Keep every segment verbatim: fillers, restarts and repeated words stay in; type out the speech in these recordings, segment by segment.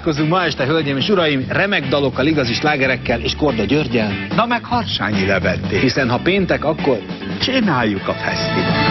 Találkozunk ma este, hölgyeim és uraim, remek dalokkal, igazi slágerekkel és Korda Györggyel. Na meg Harsányi Leventé. Hiszen ha péntek, akkor csináljuk a fesztivált.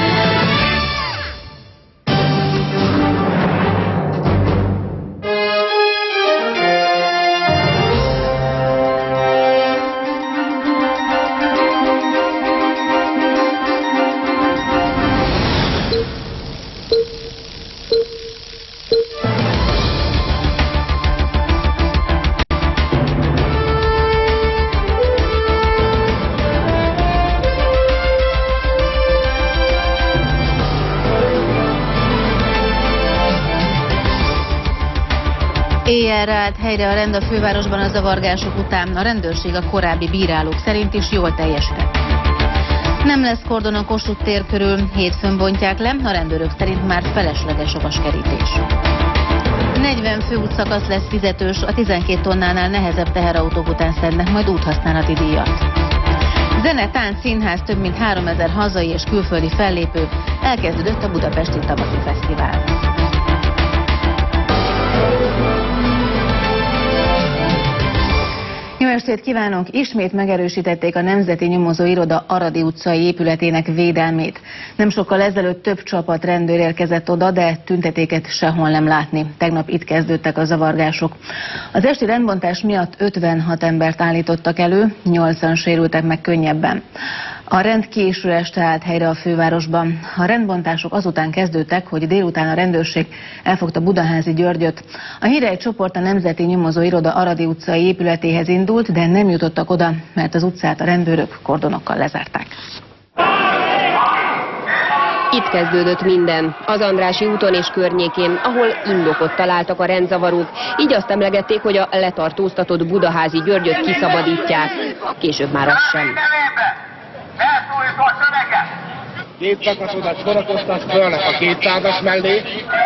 Éjjelre állt helyre a rend a fővárosban a zavargások után. A rendőrség a korábbi bírálók szerint is jól teljesített. Nem lesz kordon a Kossuth tér körül, hétfőn bontják le, a rendőrök szerint már felesleges a vaskerítés. negyven főútszakasz lesz fizetős, a tizenkét tonnánál nehezebb teherautók után szednek majd úthasználati díjat. Zene, tánc, színház, több mint háromezer hazai és külföldi fellépő, elkezdődött a Budapesti Tavaszi Fesztivál. Jó estét kívánok! Ismét megerősítették a Nemzeti Nyomozóiroda Aradi utcai épületének védelmét. Nem sokkal ezelőtt több csapat rendőr érkezett oda, de tüntetéket sehol nem látni. Tegnap itt kezdődtek a zavargások. Az esti rendbontás miatt ötvenhat embert állítottak elő, nyolcan sérültek meg könnyebben. A rend késő este állt helyre a fővárosban. A rendbontások azután kezdődtek, hogy délután a rendőrség elfogta Budaházi Györgyöt. A hírei csoport a Nemzeti Nyomozóiroda Aradi utcai épületéhez indult, de nem jutottak oda, mert az utcát a rendőrök kordonokkal lezárták. Itt kezdődött minden, az Andrássy úton és környékén, ahol indokot találtak a rendzavarók, így azt emlegették, hogy a letartóztatott Budaházi Györgyöt kiszabadítják. Később már az sem. Két szakaszodat sorakoztat fölnek a kétszázas mellé.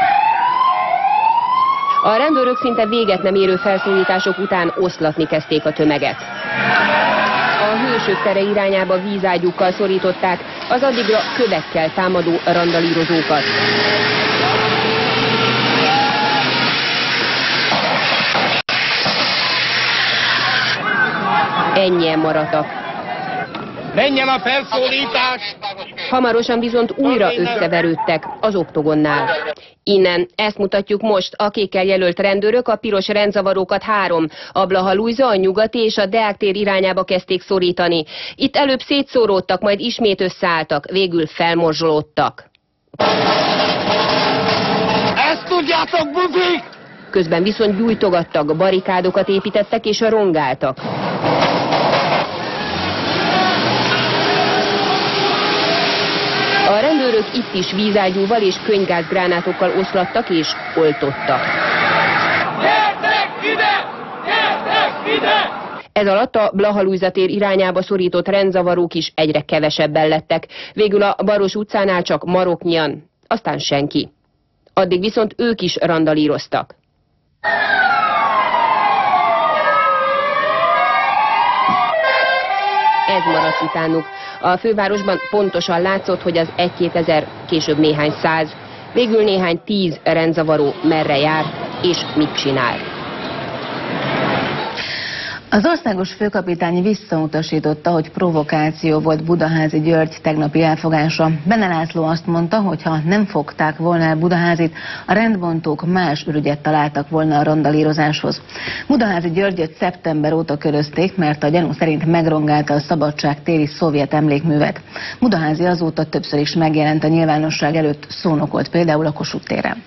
A rendőrök szinte véget nem érő felszólítások után oszlatni kezdték a tömeget. A Hősök tere irányába vízágyúkkal szorították az addigra kövekkel támadó randalírozókat. Ennyien maradtak. Menjen a felszólítás! Hamarosan viszont újra összeverődtek az oktogonnál. Innen ezt mutatjuk most, a kékkel jelölt rendőrök a piros rendzavarókat három, a Blaha Lujza, a Nyugati és a Deák tér irányába kezdték szorítani. Itt előbb szétszóródtak, majd ismét összeálltak, végül felmorzsolódtak. Ezt tudjátok, buzik! Közben viszont gyújtogattak, barikádokat építettek és rongáltak. A rendőrök itt is vízágyúval és könygázgránátokkal oszlattak és oltottak. Gyertek ide! Gyertek ide! Ez alatt a Blaha Lujza tér irányába szorított rendzavarók is egyre kevesebben lettek. Végül a Baros utcánál csak maroknyian, aztán senki. Addig viszont ők is randalíroztak. Ez maradt utánuk. A fővárosban pontosan látszott, hogy az egy-két ezer, később néhány száz, végül néhány tíz rendzavaró merre jár és mit csinál. Az országos főkapitány visszautasította, hogy provokáció volt Budaházi György tegnapi elfogása. Benne László azt mondta, hogy ha nem fogták volna el Budaházit, a rendbontók más ürügyet találtak volna a randalírozáshoz. Budaházi Györgyöt szeptember óta körözték, mert a gyanú szerint megrongálta a Szabadság téri szovjet emlékművet. Budaházi azóta többször is megjelent a nyilvánosság előtt, szónokolt például a Kossuth téren.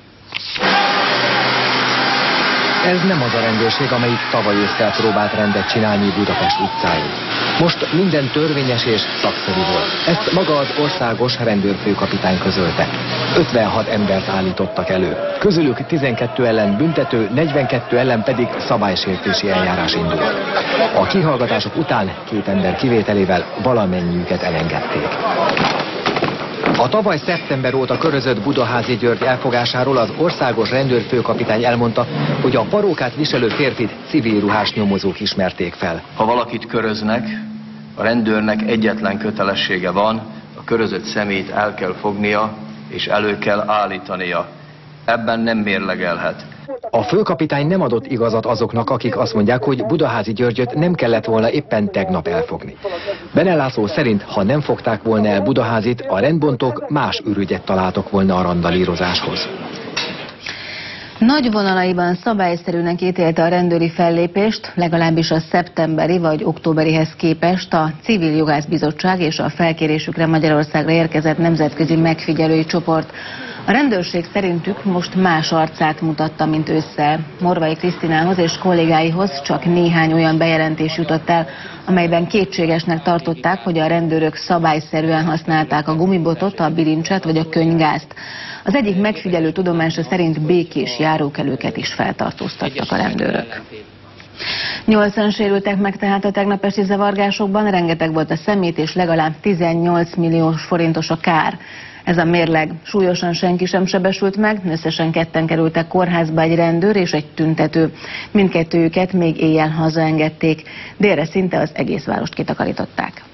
Ez nem az a rendőrség, amelyik tavaly ősszel próbált rendet csinálni Budapest utcáin. Most minden törvényes és szakszerű volt. Ezt maga az országos rendőrfőkapitány közölte. ötvenhat embert állítottak elő. Közülük tizenkettő ellen büntető, negyvenkettő ellen pedig szabálysértési eljárás indult. A kihallgatások után két ember kivételével valamennyiüket elengedték. A tavaly szeptember óta körözött Budaházi György elfogásáról az országos rendőrfőkapitány elmondta, hogy a parókát viselő férfit civil ruhás nyomozók ismerték fel. Ha valakit köröznek, a rendőrnek egyetlen kötelessége van, a körözött személyt el kell fognia és elő kell állítania. Ebben nem mérlegelhet. A főkapitány nem adott igazat azoknak, akik azt mondják, hogy Budaházi Györgyöt nem kellett volna éppen tegnap elfogni. Bene László szerint, ha nem fogták volna el Budaházit, a rendbontók más ürügyet találtak volna a randalírozáshoz. Nagy vonalaiban szabályszerűnek ítélte a rendőri fellépést, legalábbis a szeptemberi vagy októberihez képest a Civil Jogászbizottság és a felkérésükre Magyarországra érkezett nemzetközi megfigyelői csoport. A rendőrség szerintük most más arcát mutatta, mint ősszel. Morvai Krisztinához és kollégáihoz csak néhány olyan bejelentés jutott el, amelyben kétségesnek tartották, hogy a rendőrök szabályszerűen használták a gumibotot, a bilincset vagy a könyvgázt. Az egyik megfigyelő tudomása szerint békés járókelőket is feltartóztattak a rendőrök. Nyolcan sérültek meg tehát a tegnap esti zavargásokban, rengeteg volt a szemét és legalább tizennyolc milliós forintos a kár. Ez a mérleg. Súlyosan senki sem sebesült meg, összesen ketten kerültek kórházba, egy rendőr és egy tüntető. Mindkettőjüket még éjjel hazaengedték. Délre szinte az egész várost kitakarították.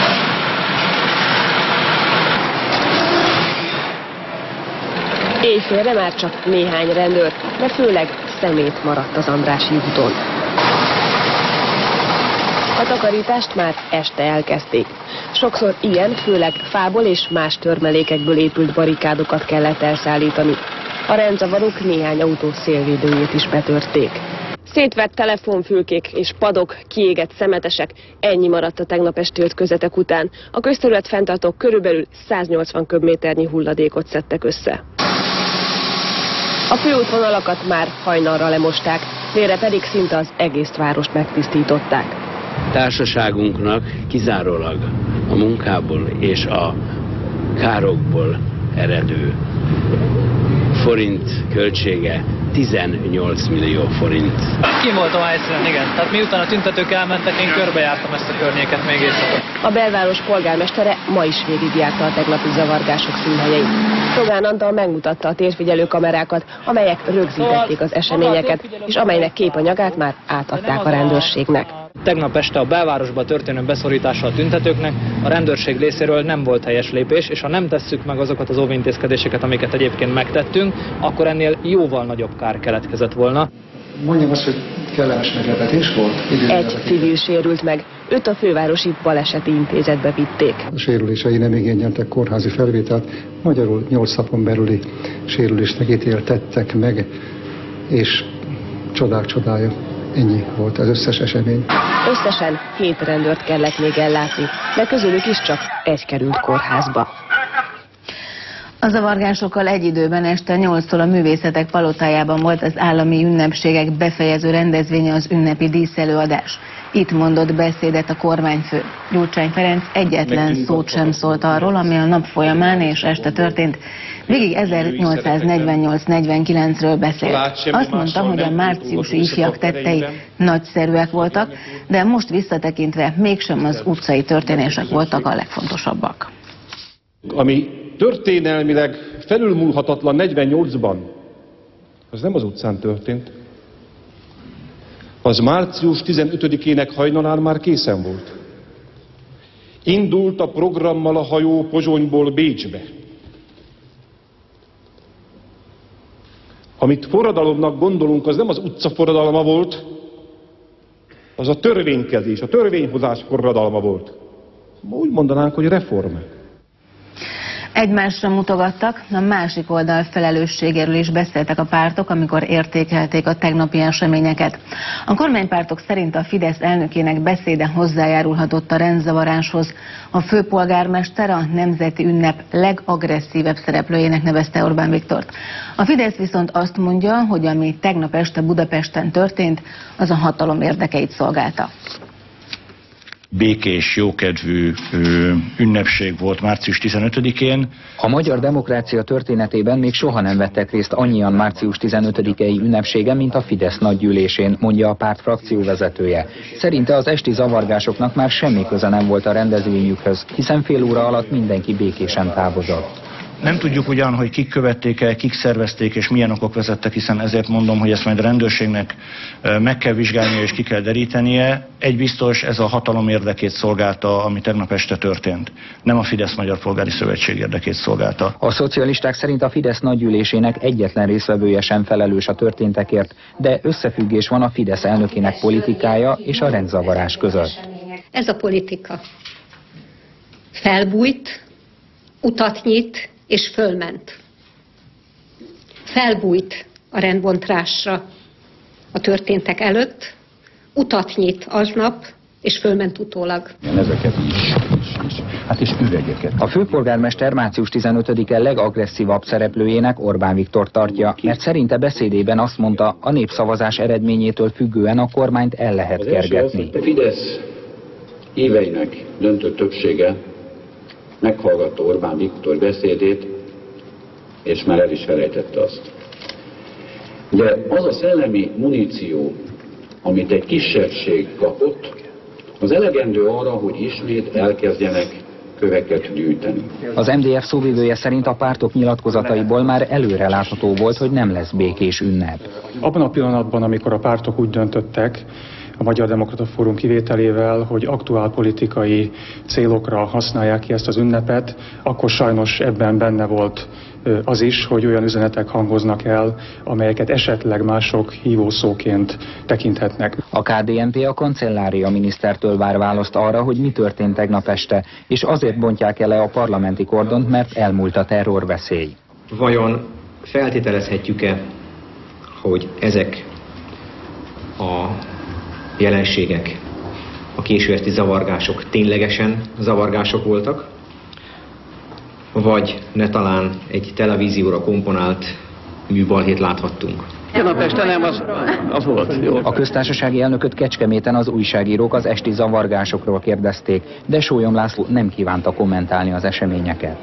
Éjfélre már csak néhány rendőr, de főleg szemét maradt az Andrássy úton. A takarítást már este elkezdték. Sokszor ilyen, főleg fából és más törmelékekből épült barikádokat kellett elszállítani. A rendzavarók néhány autó szélvédőjét is betörték. Szétvett telefonfülkék és padok, kiégett szemetesek, ennyi maradt a tegnap esti ütközetek után. A közterület fenntartók körülbelül száznyolcvan köbméternyi hulladékot szedtek össze. A főútvonalakat már hajnalra lemosták, délre pedig szinte az egész várost megtisztították. Társaságunknak kizárólag a munkából és a károkból eredő forint költsége tizennyolc millió forint. Kim voltam a helyszínen, igen. Tehát miután a tüntetők elmentek, én körbejártam ezt a környéket még éjszaka. A belváros polgármestere ma is végigjárta a tegnapi zavargások színhelyeit. Rogán Antal megmutatta a térfigyelő kamerákat, amelyek rögzítették az eseményeket, és amelynek képanyagát már átadták a rendőrségnek. Tegnap este a belvárosba történő beszorítása a tüntetőknek a rendőrség részéről nem volt helyes lépés, és ha nem tesszük meg azokat az óvintézkedéseket, amiket egyébként megtettünk, akkor ennél jóval nagyobb kár keletkezett volna. Mondjam azt, hogy kellemes meglepetés volt. Egy civil sérült meg, őt a fővárosi baleseti intézetbe vitték. A sérülései nem igényeltek kórházi felvételt, magyarul nyolc napon belüli sérülésnek ítéltettek meg, és csodák csodája. Ennyi volt az összes esemény. Összesen hét rendőrt kellett még ellátni, de közülük is csak egy került kórházba. A zavargásokkal egy időben este nyolctól a Művészetek Palotájában volt az állami ünnepségek befejező rendezvénye, az ünnepi díszelőadás. Itt mondott beszédet a kormányfő. Gyurcsány Ferenc egyetlen szót sem szólt arról, ami a nap folyamán és este történt. Végig ezernyolcszáznegyvennyolc negyvenkilencről beszélt. Azt mondta, hogy a márciusi ifjak tettei nagyszerűek voltak, de most visszatekintve mégsem az utcai történések voltak a legfontosabbak. Ami történelmileg felülmúlhatatlan negyvennyolcban, az nem az utcán történt, az március tizenötödikének hajnalán már készen volt. Indult a programmal a hajó Pozsonyból Bécsbe. Amit forradalomnak gondolunk, az nem az utca forradalma volt, az a törvénykezés, a törvényhozás forradalma volt. Úgy mondanánk, hogy reform. Egymásra mutogattak, a másik oldal felelősségéről is beszéltek a pártok, amikor értékelték a tegnapi eseményeket. A kormánypártok szerint a Fidesz elnökének beszéde hozzájárulhatott a rendzavaráshoz. A főpolgármester a nemzeti ünnep legagresszívebb szereplőjének nevezte Orbán Viktort. A Fidesz viszont azt mondja, hogy ami tegnap este Budapesten történt, az a hatalom érdekeit szolgálta. Békés, jókedvű ünnepség volt március tizenötödikén. A magyar demokrácia történetében még soha nem vettek részt annyian március tizenötödikei ünnepségen, mint a Fidesz nagygyűlésén, mondja a párt frakcióvezetője. Szerinte az esti zavargásoknak már semmi köze nem volt a rendezvényükhöz, hiszen fél óra alatt mindenki békésen távozott. Nem tudjuk ugyan, hogy kik követték el, kik szervezték és milyen okok vezettek, hiszen ezért mondom, hogy ezt majd a rendőrségnek meg kell vizsgálnia és ki kell derítenie. Egy biztos, ez a hatalom érdekét szolgálta, ami tegnap este történt. Nem a Fidesz Magyar Polgári Szövetség érdekét szolgálta. A szocialisták szerint a Fidesz nagygyűlésének egyetlen résztvevője sem felelős a történtekért, de összefüggés van a Fidesz elnökének politikája és a rendzavarás között. Ez a politika felbújt, utat nyit és fölment. Felbújt a rendbontásra a történtek előtt, utat nyit aznap és fölment utólag. Ezeket is, is, is. Hát és üvegeket. A főpolgármester március tizenötödike legagresszívabb szereplőjének Orbán Viktor tartja, mert szerinte beszédében azt mondta, a népszavazás eredményétől függően a kormányt el lehet kergetni. A Fidesz éveinek döntő többsége meghallgatta Orbán Viktor beszédét, és már el is felejtette azt. De az a szellemi muníció, amit egy kisebbség kapott, az elegendő arra, hogy ismét elkezdjenek köveket gyűjteni. Az em dé ef szóvivője szerint a pártok nyilatkozataiból már előre látható volt, hogy nem lesz békés ünnep. Abban a pillanatban, amikor a pártok úgy döntöttek, a Magyar Demokrata Fórum kivételével, hogy aktuál politikai célokra használják ki ezt az ünnepet, akkor sajnos ebben benne volt az is, hogy olyan üzenetek hangoznak el, amelyeket esetleg mások hívószóként tekinthetnek. A ká dé en pé a kancellária minisztertől vár választ arra, hogy mi történt tegnap este, és azért bontják el le a parlamenti kordont, mert elmúlt a terrorveszély. Vajon feltételezhetjük-e, hogy ezek a jelenségek, a késő esti zavargások ténylegesen zavargások voltak, vagy ne talán egy televízióra komponált műbalhét láthattunk? Tegnap este nem, az, az volt. Jó. A köztársasági elnököt Kecskeméten az újságírók az esti zavargásokról kérdezték, de Sólyom László nem kívánta kommentálni az eseményeket.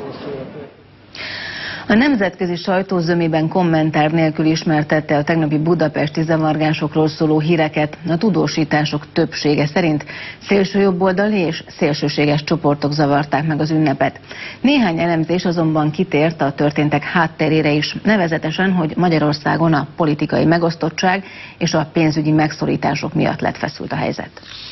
A nemzetközi sajtó zömében kommentár nélkül ismertette a tegnapi budapesti zavargásokról szóló híreket. A tudósítások többsége szerint szélsőjobboldali és szélsőséges csoportok zavarták meg az ünnepet. Néhány elemzés azonban kitért a történtek hátterére is, nevezetesen, hogy Magyarországon a politikai megosztottság és a pénzügyi megszorítások miatt lett feszült a helyzet.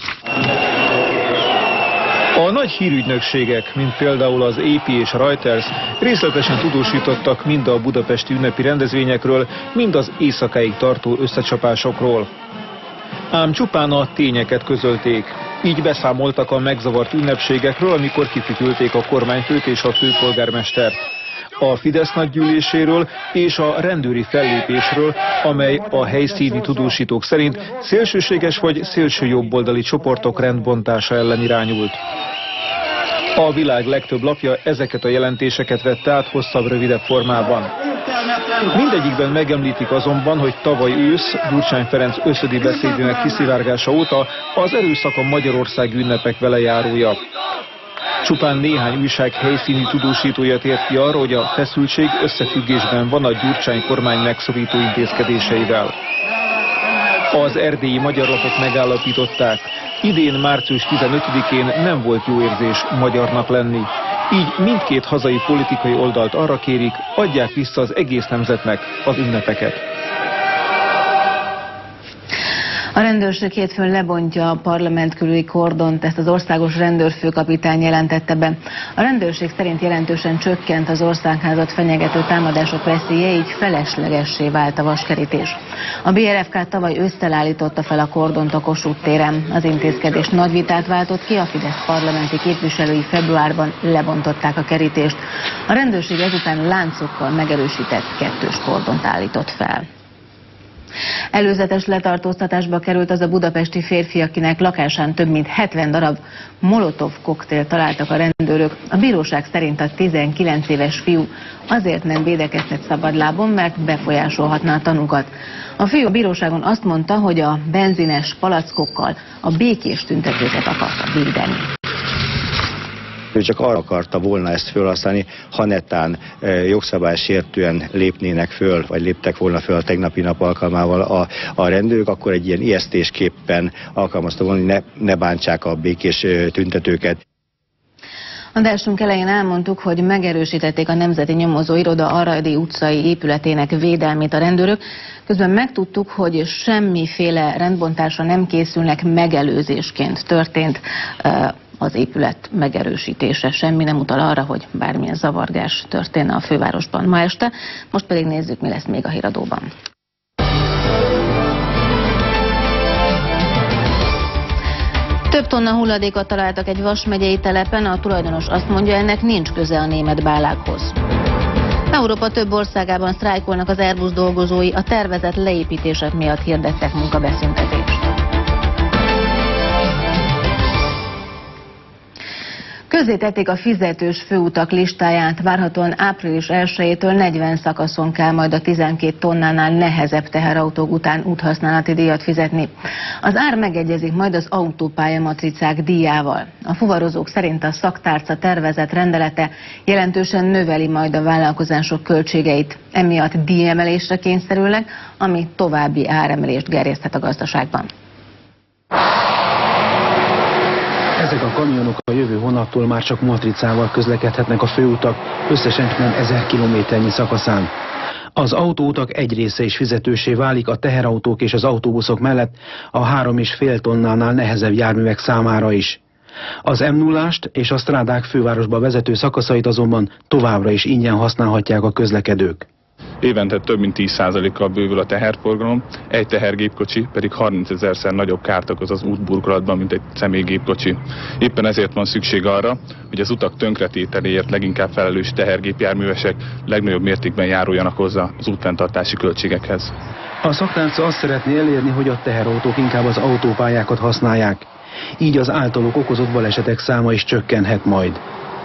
A nagy hírügynökségek, mint például az á pé és Reuters részletesen tudósítottak mind a budapesti ünnepi rendezvényekről, mind az éjszakáig tartó összecsapásokról. Ám csupán a tényeket közölték. Így beszámoltak a megzavart ünnepségekről, amikor kifütyülték a kormányfőt és a főpolgármestert. A Fidesz nagygyűléséről és a rendőri fellépésről, amely a helyszíni tudósítók szerint szélsőséges vagy szélsőjobboldali csoportok rendbontása ellen irányult. A világ legtöbb lapja ezeket a jelentéseket vette át hosszabb, rövidebb formában. Mindegyikben megemlítik azonban, hogy tavaly ősz Gyurcsány Ferenc összödi beszédének kiszivárgása óta az erőszak a magyarországi ünnepek velejárója. Csupán néhány újság helyszíni tudósítója tért ki arra, hogy a feszültség összefüggésben van a Gyurcsány kormány megszorító intézkedéseivel. Az erdélyi magyar lapok megállapították, idén március tizenötödikén nem volt jó érzés magyarnak lenni. Így mindkét hazai politikai oldalt arra kérik, adják vissza az egész nemzetnek az ünnepeket. A rendőrség hétfőn lebontja a parlament körüli kordont, ezt az országos rendőrfőkapitány jelentette be. A rendőrség szerint jelentősen csökkent az országházat fenyegető támadások veszélye, így feleslegessé vált a vaskerítés. A bé er ef ká tavaly ősszel állította fel a kordont a Kossuth téren. Az intézkedés nagy vitát váltott ki, a Fidesz parlamenti képviselői februárban lebontották a kerítést. A rendőrség ezután láncokkal megerősített kettős kordont állított fel. Előzetes letartóztatásba került az a budapesti férfi, akinek lakásán több mint hetven darab molotov koktélt találtak a rendőrök. A bíróság szerint a tizenkilenc éves fiú azért nem védekezhet szabadlábon, mert befolyásolhatná a tanúkat. A fiú a bíróságon azt mondta, hogy a benzines palackokkal a békés tüntetőket akarta védeni. Ő csak arra akarta volna ezt felhasználni, ha netán e, jogszabálysértően lépnének föl, vagy léptek volna föl a tegnapi nap alkalmával a, a rendőrök, akkor egy ilyen ijesztésképpen alkalmazta volna, hogy ne, ne bántsák a békés tüntetőket. Adásunk elején elmondtuk, hogy megerősítették a Nemzeti Nyomozó Iroda Aradi utcai épületének védelmét a rendőrök. Közben megtudtuk, hogy semmiféle rendbontásra nem készülnek, megelőzésként történt az épület megerősítése. Semmi nem utal arra, hogy bármilyen zavargás történne a fővárosban ma este. Most pedig nézzük, mi lesz még a híradóban. Több tonna hulladékot találtak egy Vas megyei telepen, a tulajdonos azt mondja, ennek nincs köze a német bálákhoz. Európa több országában sztrájkolnak az Airbus dolgozói, a tervezett leépítések miatt hirdettek munkabeszüntetést. Közzétették a fizetős főutak listáját, várhatóan április elsejétől negyven szakaszon kell majd a tizenkét tonnánál nehezebb teherautók után úthasználati díjat fizetni. Az ár megegyezik majd az autópályamatricák díjával. A fuvarozók szerint a szaktárca tervezett rendelete jelentősen növeli majd a vállalkozások költségeit. Emiatt díjemelésre kényszerülnek, ami további áremelést gerjeszthet a gazdaságban. Ezek a kamionok a jövő hónaptól már csak matricával közlekedhetnek a főutak, összesen nem ezer kilométernyi szakaszán. Az autóutak egy része is fizetőssé válik a teherautók és az autóbuszok mellett a három és fél tonnánál nehezebb járművek számára is. Az em nullást és a strádák fővárosba vezető szakaszait azonban továbbra is ingyen használhatják a közlekedők. Évente több mint tíz százalékkal bővül a teherforgalom, egy tehergépkocsi pedig harmincezerszer nagyobb kárt okoz az útburkolatban, mint egy személygépkocsi. Éppen ezért van szükség arra, hogy az utak tönkretételéért leginkább felelős tehergépjárművesek legnagyobb mértékben járuljanak hozzá az útfenntartási költségekhez. A szaktárca azt szeretné elérni, hogy a teherautók inkább az autópályákat használják. Így az általuk okozott balesetek száma is csökkenhet majd.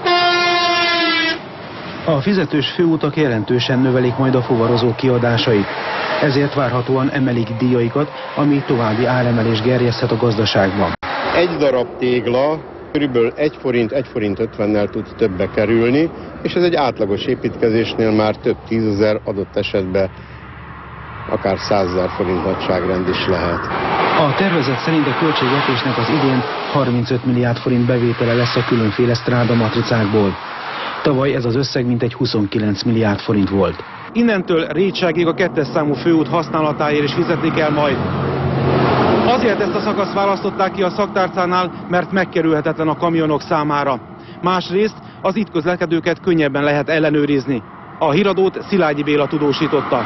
A fizetős főutak jelentősen növelik majd a fuvarozók kiadásait. Ezért várhatóan emelik díjaikat, ami további áremelés gerjeszthet a gazdaságban. Egy darab tégla körülbelül egy forint, egy forint ötvennel tud többbe kerülni, és ez egy átlagos építkezésnél már több tízezer, adott esetben akár százezer forint nagyságrend is lehet. A tervezet szerint a költségvetésnek az idén harmincöt milliárd forint bevétele lesz a különféle stráda matricákból. Tavaly ez az összeg mintegy huszonkilenc milliárd forint volt. Innentől Rétságig a kettes számú főút használatáért is fizetni kell majd. Azért ezt a szakaszt választották ki a szaktárcánál, mert megkerülhetetlen a kamionok számára. Másrészt az itt közlekedőket könnyebben lehet ellenőrizni. A híradót Szilágyi Béla tudósította.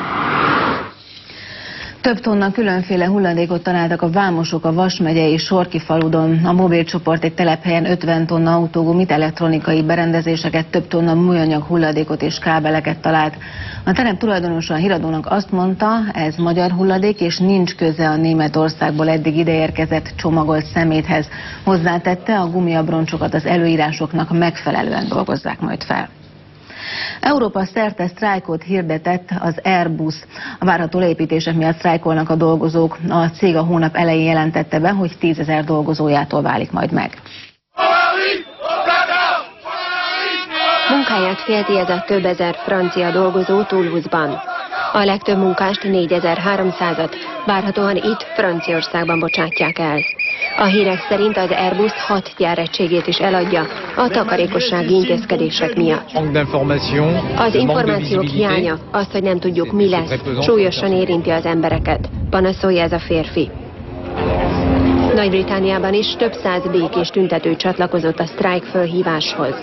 Több tonna különféle hulladékot találtak a vámosok a Vas megyei Sorki-faludon. A mobilcsoport egy telephelyen ötven tonna autógumit, elektronikai berendezéseket, több tonna műanyag hulladékot és kábeleket talált. A telep tulajdonosa a híradónak azt mondta, ez magyar hulladék, és nincs köze a Németországból eddig ideérkezett csomagolt szeméthez. Hozzátette, a gumiabroncsokat az előírásoknak megfelelően dolgozzák majd fel. Európa szerte sztrájkot hirdetett az Airbus. A várható leépítések miatt sztrájkolnak a dolgozók. A cég a hónap elején jelentette be, hogy tízezer dolgozójától válik majd meg. Munkáját félti ez a több ezer francia dolgozó Toulouse-ban. A legtöbb munkást, négyezer-háromszázat várhatóan itt Franciaországban bocsátják el. A hírek szerint az Airbus hat gyáregységét is eladja a takarékossági intézkedések miatt. Az információk hiánya, az, hogy nem tudjuk mi lesz, súlyosan érinti az embereket, panaszolja ez a férfi. Nagy-Britanniában is több száz békés tüntető csatlakozott a sztrájk fölhíváshoz.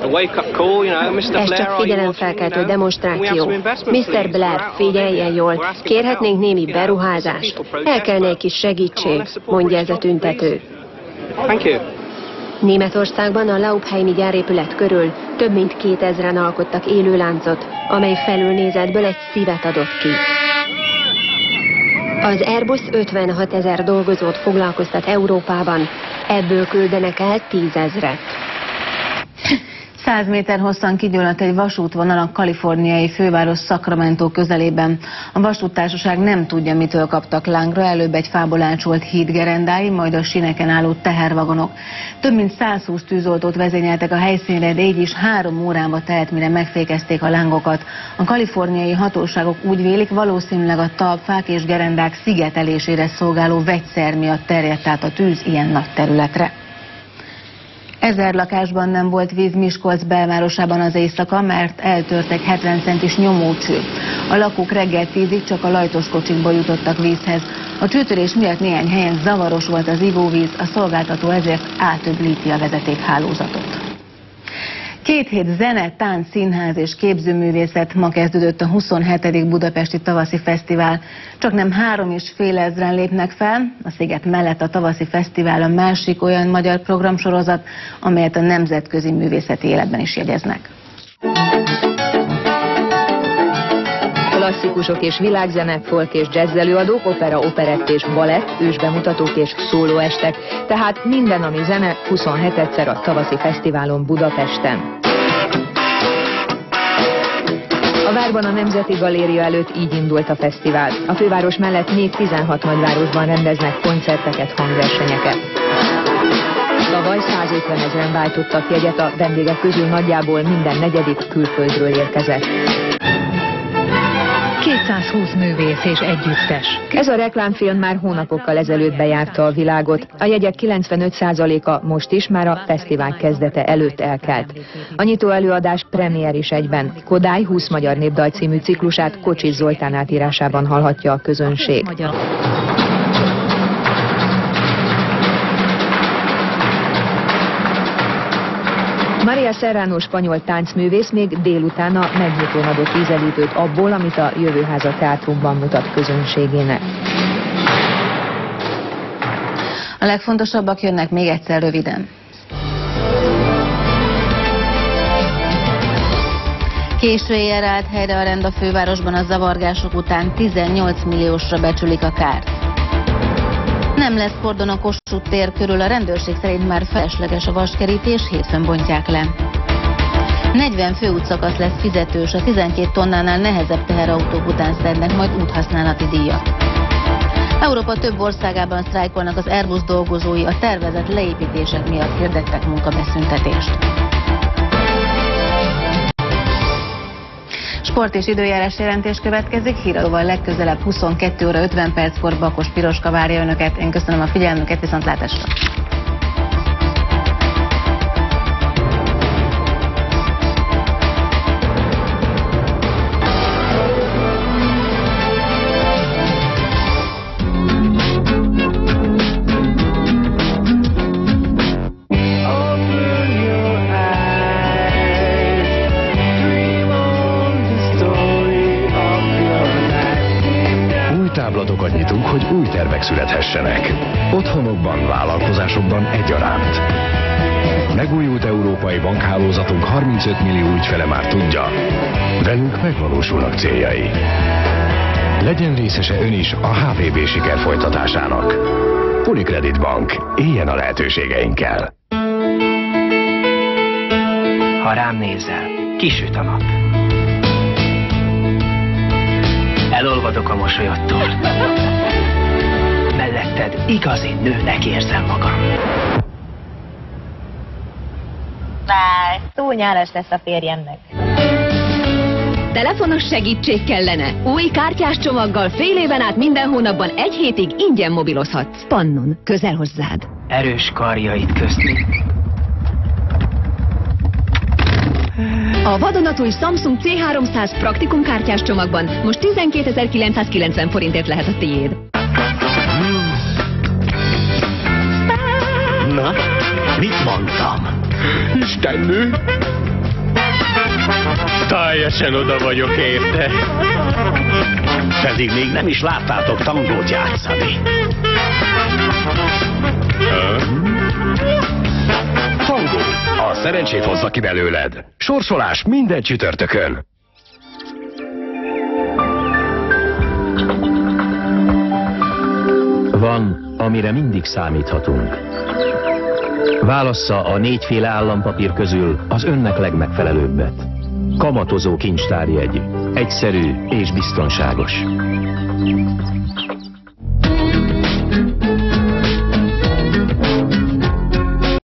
Ez csak figyelemfelkeltő demonstráció. miszter Blair, figyeljen jól, kérhetnénk némi beruházást. El kellene egy kis segítség, mondja ez a tüntető. Németországban a Laubheimi gyárépület körül több mint kétezren alkottak élőláncot, amely felülnézetből egy szívet adott ki. Az Airbus ötvenhat ezer dolgozót foglalkoztat Európában, ebből küldenek el tízezret. száz méter hosszan kigyulladt egy vasútvonal a kaliforniai főváros Sacramento közelében. A vasúttársaság nem tudja, mitől kaptak lángra, előbb egy fából ácsolt hídgerendái, majd a síneken álló tehervagonok. Több mint százhúsz tűzoltót vezényeltek a helyszínre, de így is három órába telt, mire megfékezték a lángokat. A kaliforniai hatóságok úgy vélik, valószínűleg a talpfák és gerendák szigetelésére szolgáló vegyszer miatt terjedt át a tűz ilyen nagy területre. Ezer lakásban nem volt víz Miskolc belvárosában az éjszaka, mert eltört egy hetven centis nyomócső. A lakók reggel tízig csak a lajtos kocsikból jutottak vízhez. A csőtörés miatt néhány helyen zavaros volt az ivóvíz, a szolgáltató ezért átöblíti a vezetékhálózatot. Két hét zene, tánc, színház és képzőművészet, ma kezdődött a huszonhetedik budapesti tavaszi fesztivál. Csaknem három és fél ezren lépnek fel. A Sziget mellett a tavaszi fesztivál a másik olyan magyar programsorozat, amelyet a nemzetközi művészeti életben is jegyeznek. Klasszikusok és világzene, folk és jazz előadók, opera, operett és balett, ősbemutatók és szólóestek. Tehát minden, ami zene, huszonhetedszer a tavaszi fesztiválon Budapesten. A várban a Nemzeti Galéria előtt így indult a fesztivál. A főváros mellett még tizenhat nagyvárosban rendeznek koncerteket, hangversenyeket. Tavaly százötven ezren váltottak jegyet, a vendégek közül nagyjából minden negyedik külföldről érkezett. kétszázhúsz művész és együttes. Ez a reklámfilm már hónapokkal ezelőtt bejárta a világot. A jegyek kilencvenöt százaléka most is már a fesztivál kezdete előtt elkelt. A nyitó előadás premier is egyben. Kodály húsz magyar népdal című ciklusát Kocsis Zoltán átírásában hallhatja a közönség. Maria Serrano spanyol táncművész még délután a megnyitón adott ízelítőt abból, amit a Jövőháza Teátrumban mutat közönségének. A legfontosabbak jönnek még egyszer röviden. Késő éjjel állt helyre a rend a fővárosban a zavargások után, tizennyolc milliósra becsülik a kárt. Nem lesz kordon a Kossuth tér körül, a rendőrség szerint már felesleges a vaskerítés, hétfőn bontják le. negyven főútszakasz lesz fizetős, a tizenkét tonnánál nehezebb teherautók után szednek majd úthasználati díjat. Európa több országában sztrájkolnak az Airbus dolgozói, a tervezett leépítések miatt hirdettek munkabeszüntetést. Sport és időjárás jelentés következik, híradóval legközelebb huszonkettő óra ötven perckor Bakos Piroska várja önöket. Én köszönöm a figyelmüket, viszontlátásra! Táblatokat nyitunk, hogy új tervek születhessenek. Otthonokban, vállalkozásokban egyaránt. Megújult európai bankhálózatunk harmincöt millió ügyfele már tudja, velünk megvalósulnak céljai. Legyen részese ön is a há vé bé siker folytatásának. Unicredit Bank, éljen a lehetőségeinkkel. Ha rám nézel, kisüt a nap. Elolvadok a mosolyodtól. Melletted igazi nőnek érzem magam. Már túl nyálas lesz a férjemnek. Telefonos segítség kellene. Új kártyás csomaggal fél éven át minden hónapban egy hétig ingyen mobilozhatsz. Pannon, közel hozzád. Erős karjait közti. A vadonatúj Samsung cé háromszáz praktikum kártyás csomagban most tizenkétezer-kilencszázkilencven forintért lehet a tiéd. Na, mit mondtam? Istennő! Teljesen oda vagyok érte. Pedig még nem is láttátok tangót játszani. Tangó! A szerencsét hozza ki belőled. Sorsolás minden csütörtökön. Van, amire mindig számíthatunk. Válassza a négyféle állampapír közül az önnek legmegfelelőbbet. Kamatozó kincstárjegy. Egyszerű és biztonságos.